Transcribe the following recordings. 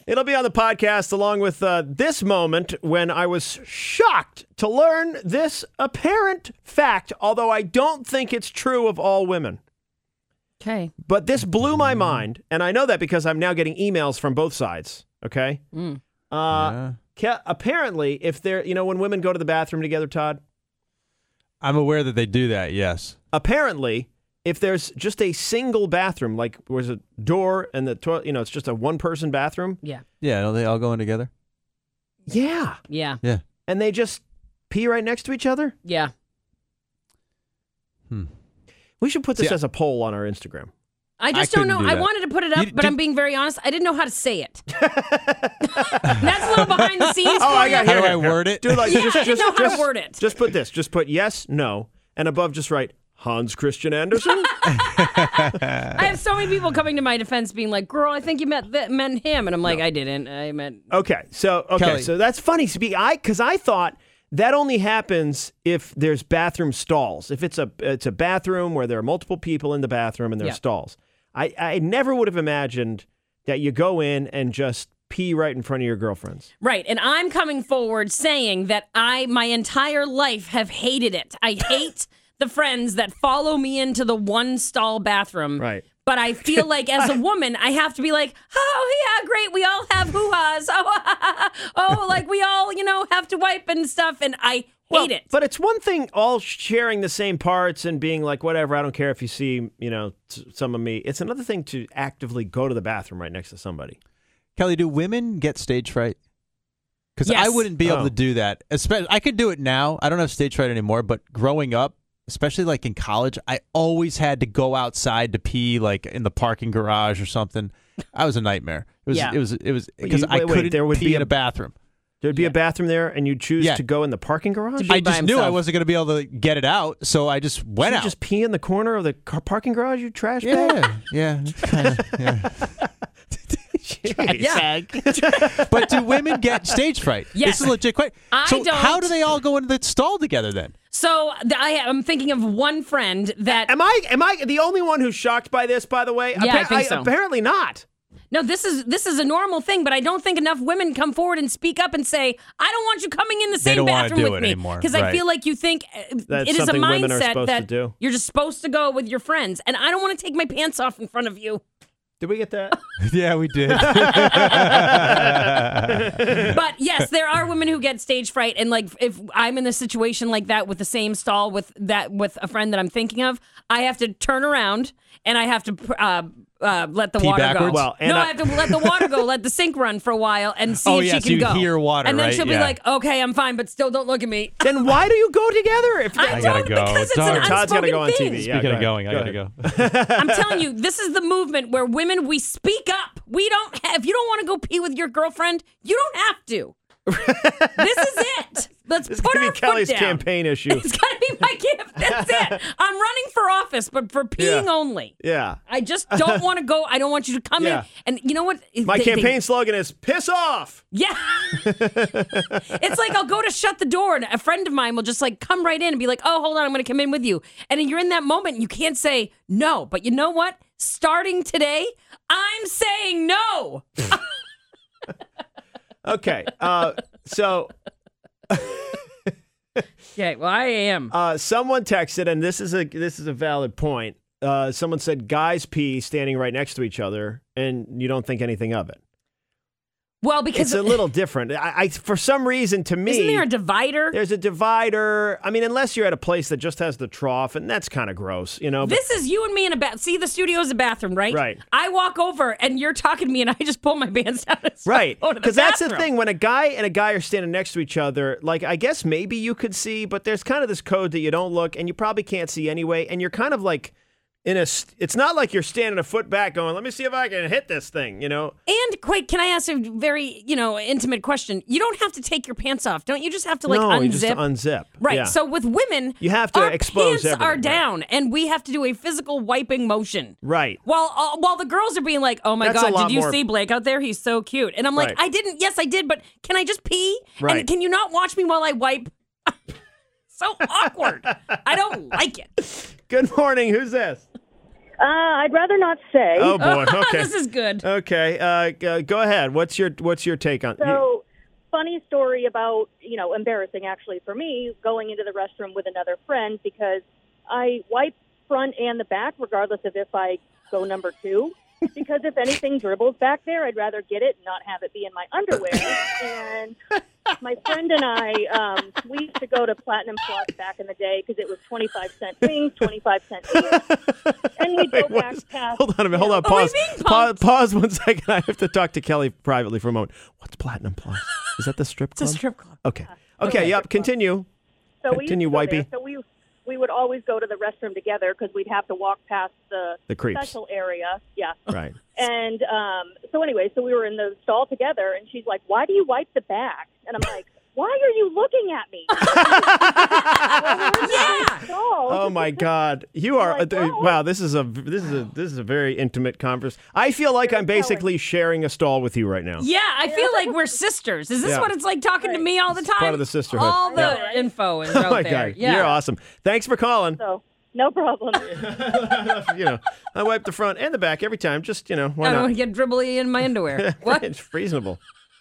It'll be on the podcast along with this moment when I was shocked to learn this apparent fact, although I don't think it's true of all women. Okay. But this blew my mind, and I know that because I'm now getting emails from both sides, okay? Apparently, if they're, when women go to the bathroom together, Todd? I'm aware that they do that, yes. Apparently, if there's just a single bathroom, like there's a door and the toilet, it's just a one-person bathroom. Yeah. Yeah, don't they all go in together? Yeah. Yeah. Yeah. And they just pee right next to each other? Yeah. We should put this as a poll on our Instagram. I just don't know. couldn't do I that. wanted to put it up, but I'm being very honest. I didn't know how to say it. That's a little behind the scenes. Oh, I got How do I word it? Dude, like, I didn't know how to word it. Just put this. Just put yes, no, and above just write Hans Christian Andersen. I have so many people coming to my defense being like, girl, I think you meant him. And I'm like, I didn't. I meant... Okay, so Kelly. that's funny. Because I thought that only happens if there's bathroom stalls. If it's a bathroom where there are multiple people in the bathroom and there are stalls. I never would have imagined that you go in and just pee right in front of your girlfriends. Right, and I'm coming forward saying that I, my entire life, have hated it. I hate the friends that follow me into the one-stall bathroom. Right. But I feel like as a woman, I have to be like, oh, yeah, great, we all have hoo-has. Oh, like we all, have to wipe and stuff, and I hate it. But it's one thing all sharing the same parts and being like, whatever, I don't care if you see, some of me. It's another thing to actively go to the bathroom right next to somebody. Kelly, do women get stage fright? Because Yes. I wouldn't be able to do that. Especially, I could do it now. I don't have stage fright anymore, but growing up, especially like in college, I always had to go outside to pee, like in the parking garage or something. I was a nightmare. It was because I couldn't pee in a bathroom. There'd be a bathroom there, and you'd choose to go in the parking garage? be I by just knew I himself. wasn't going to be able to get it out, so I just went out. Just pee in the corner of the parking garage, you trash bag? Yeah, kind of. Yeah. Jeez. But do women get stage fright? Yes. This is a legit question. I So don't. how do they all go into the stall together then? So I'm thinking of one friend that... Am I the only one who's shocked by this, by the way? Yeah, I think so. Apparently not. No, this is a normal thing, but I don't think enough women come forward and speak up and say, I don't want you coming in the same don't wanna bathroom do with it me. anymore, Because I right. feel like you think That's it is a something women are mindset supposed to that do. you're just supposed to go with your friends. And I don't want to take my pants off in front of you. Did we get that? Yeah, we did. But yes, there are women who get stage fright. And like if I'm in a situation like that with the same stall with a friend that I'm thinking of, I have to turn around and I have to let the Pee water backwards? go. Well, and I have to let the water go, let the sink run for a while and see if she so can you go. hear water, and then right? she'll be Yeah. like, okay, I'm fine, but still don't look at me. Then why do you go together? If I gotta don't go. because it's Darn. an Todd's gotta unspoken go on thing. TV. Yeah, Speaking go of going, I ahead. gotta go. I'm telling you, this is the movement where women, we speak up. We don't have, if you don't want to go pee with your girlfriend, you don't have to. This is it. Let's This is put going our to be Kelly's foot down. campaign issue. It's got to be my gift. That's it. I'm running for office, but for peeing only. Yeah. I just don't want to go. I don't want you to come Yeah. in. And you know what? My campaign slogan is piss off. Yeah. It's like I'll go to shut the door and a friend of mine will just like come right in and be like, oh, hold on, I'm going to come in with you. And then you're in that moment and you can't say no. But you know what? Starting today, I'm saying no. Okay. So Okay, well, I am. someone texted, and this is a valid point. Someone said guys pee standing right next to each other, and you don't think anything of it. Well, because It's a little different. I for some reason, to me, isn't there a divider? there's a divider. I mean, unless you're at a place that just has the trough, and that's kind of gross, but- This is you and me in a bath. See, the studio's a bathroom, right? Right. I walk over and you're talking to me, and I just pull my pants down. And start Right, going to because that's the bathroom. thing. When a guy and a guy are standing next to each other, like, I guess maybe you could see, but there's kind of this code that you don't look, and you probably can't see anyway, and you're kind of like it's not like you're standing a foot back going, let me see if I can hit this thing, And wait, can I ask a very, intimate question? You don't have to take your pants off. Don't you just have to no, unzip? you just unzip. Right. Yeah. So with women, You have to our expose pants everything, are right. down, and we have to do a physical wiping motion. Right. While the girls are being like, "Oh my That's a God, lot did you more- see Blake out there? He's so cute." And I'm like, Right. "I didn't. Yes, I did. But can I just pee? Right. And can you not watch me while I wipe?" So awkward. I don't like it. Good morning. Who's this? I'd rather not say. Oh boy. Okay. This is good. Okay. Go ahead. What's your take on? So, funny story about, embarrassing actually for me, going into the restroom with another friend because I wipe front and the back regardless of if I go number 2. Because if anything dribbles back there, I'd rather get it and not have it be in my underwear. And my friend and I, we used to go to Platinum Plus back in the day because it was 25-cent wings, 25-cent beer. And we'd go back past... Hold on a minute. Hold on. Pause 1 second. I have to talk to Kelly privately for a moment. What's Platinum Plus? Is that the strip club? It's a strip club. Okay. Yep. Continue. So Continue, we used to go Wipey. there. So we would always go to the restroom together because we'd have to walk past the creeps. special area. Yeah. Right. And so anyway, so we were in the stall together, and she's like, "Why do you wipe the back?" And I'm like, "Why are you looking at me?" Oh my God! You are Like, well, wow. This is a very intimate conversation. I feel like I'm basically sharing a stall with you right now. Yeah, I feel like we're sisters. Is this Yeah. what it's like talking to me all the time? Part of the sisterhood. All the info is out Oh my there. God! Yeah. You're awesome. Thanks for calling. So no problem. I wipe the front and the back every time. Just why I don't not? want to get dribbly in my underwear. What? It's reasonable.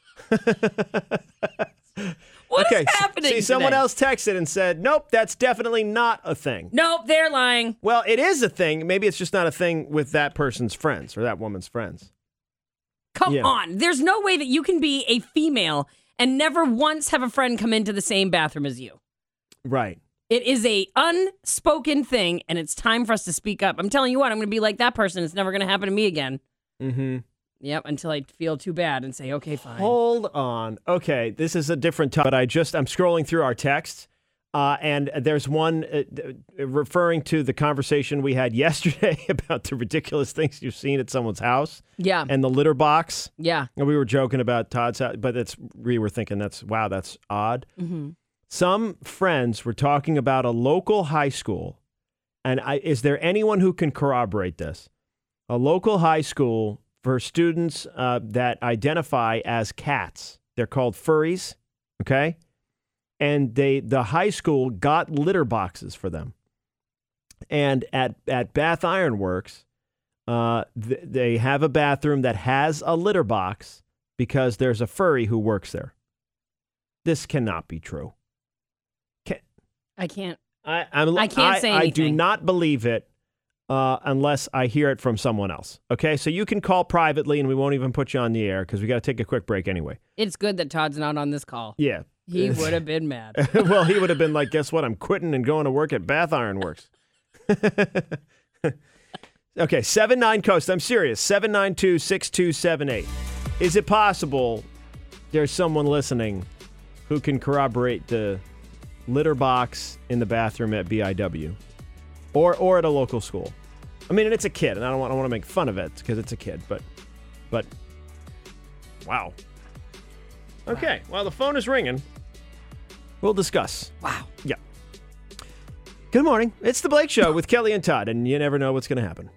What is Okay. happening See, someone today? else texted and said, "Nope, that's definitely not a thing." Nope, they're lying. Well, it is a thing. Maybe it's just not a thing with that person's friends or that woman's friends. Come Yeah. on. There's no way that you can be a female and never once have a friend come into the same bathroom as you. Right. It is a unspoken thing, and it's time for us to speak up. I'm telling you what, I'm going to be like that person. It's never going to happen to me again. Mm-hmm. Yep, until I feel too bad and say, okay, fine. Hold on. Okay, this is a different topic, but I'm scrolling through our texts, and there's one referring to the conversation we had yesterday about the ridiculous things you've seen at someone's house Yeah. and the litter box. Yeah. And we were joking about Todd's house, but we were thinking that's odd. Mm-hmm. Some friends were talking about a local high school, and is there anyone who can corroborate this? A local high school for students that identify as cats. They're called furries, okay? And the high school got litter boxes for them. And at Bath Iron Works, they have a bathroom that has a litter box because there's a furry who works there. This cannot be true. I can't. I can't say I do anything. not believe it unless I hear it from someone else. Okay, so you can call privately, and we won't even put you on the air because we got to take a quick break anyway. It's good that Todd's not on this call. Yeah. He would have been mad. Well, he would have been like, guess what? I'm quitting and going to work at Bath Iron Works. Okay, 79 Coast. I'm serious. 792-6278. Is it possible there's someone listening who can corroborate the litter box in the bathroom at BIW or at a local school? I mean, and it's a kid, and I don't want to make fun of it because it's a kid, but wow. Okay, well, the phone is ringing. We'll discuss. Wow. Yeah. Good morning. It's the Blake Show with Kelly and Todd, and you never know what's going to happen.